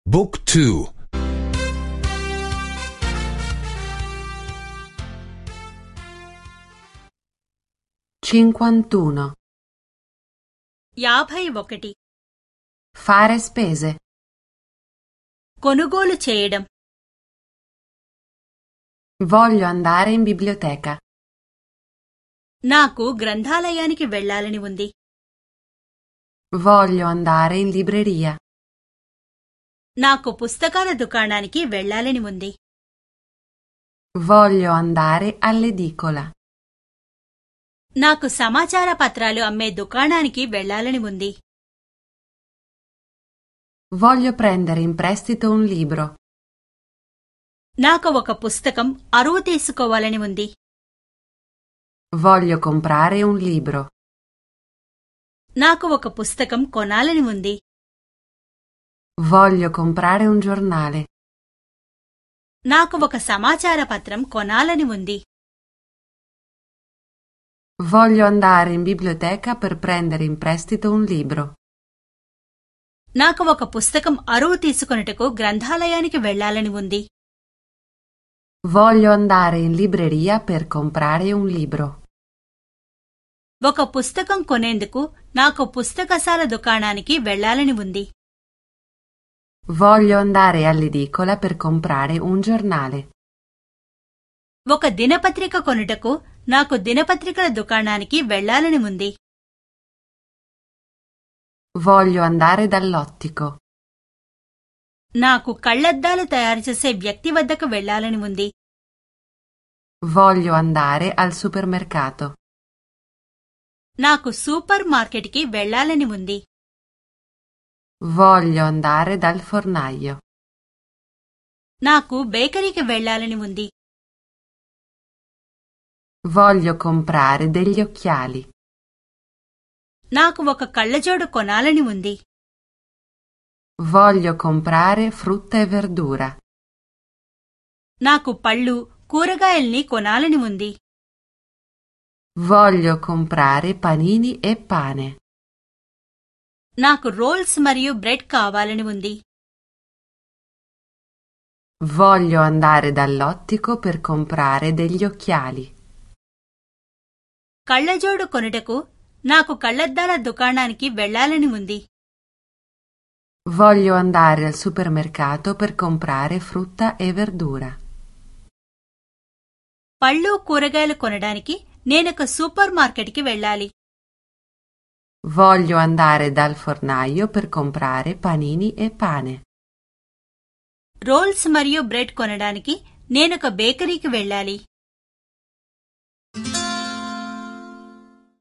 บุ๊กทู 51 51 Fare spese కొనుగోలు చేయడం Voglio andare in biblioteca నాకు గ్రంథాలయానికి వెళ్ళాలని ఉంది Voglio andare in libreria నాకు పుస్తకాల దుకాణానికి వెళ్ళాలని ఉంది Voglio andare all'edicola నాకు సమాచార పత్రాలు అమ్మే దుకాణానికి వెళ్ళాలని ఉంది Voglio prendere in prestito un libro నాకు ఒక పుస్తకం అరువు తీసుకోవాలని ఉంది Voglio comprare un libro నాకు ఒక పుస్తకం కొనాలని ఉంది Voglio comprare un giornale నాకు ఒక సమాచార పత్రం కొనాలని ఉంది Voglio andare in biblioteca per prendere in prestito un libro నాకు ఒక పుస్తకం అరువు తీసుకొనుటకు గ్రంథాలయానికి వెళ్ళాలని ఉంది Voglio andare in libreria per comprare un libro ఒక పుస్తకం కొనేందుకు నాకు పుస్తకశాల దుకాణానికి వెళ్ళాలని ఉంది Voglio andare all'edicola per comprare un giornale ఒక దినపత్రిక కొనుటకు నాకు దినపత్రికల దుకాణానికి వెళ్ళాలని ఉంది Voglio andare dall'ottico నాకు కళ్లద్దాలు తయారుచేసే వ్యక్తి వద్దకు వెళ్ళాలని ఉంది Voglio andare al supermercato నాకు సూపర్ మార్కెట్కి వెళ్ళాలని ఉంది Voglio andare dal fornaio నాకు బేకరీకి వెళ్ళాలని ఉంది Voglio comprare degli occhiali నాకు ఒక కళ్లజోడు కొనాలని ఉంది Voglio comprare frutta e verdura నాకు పళ్ళు కూరగాయల్ని కొనాలని ఉంది Voglio comprare panini e pane నాకు రోల్స్ మరియు బ్రెడ్ కావాలని ఉంది Voglio andare dall'ottico per comprare degli occhiali కళ్లజోడు కొనుటకు నాకు కళ్లద్దాల దుకాణానికి వెళ్ళాలని ఉంది Voglio andare al supermercato per comprare frutta e verdura పళ్ళు కూరగాయలు కొనడానికి నేనొక సూపర్ మార్కెట్కి వెళ్ళాలి Voglio andare dal fornaio per comprare panini e pane rolls మరియు బ్రెడ్ కొనడానికి నేనొక బేకరీకి వెళ్ళాలి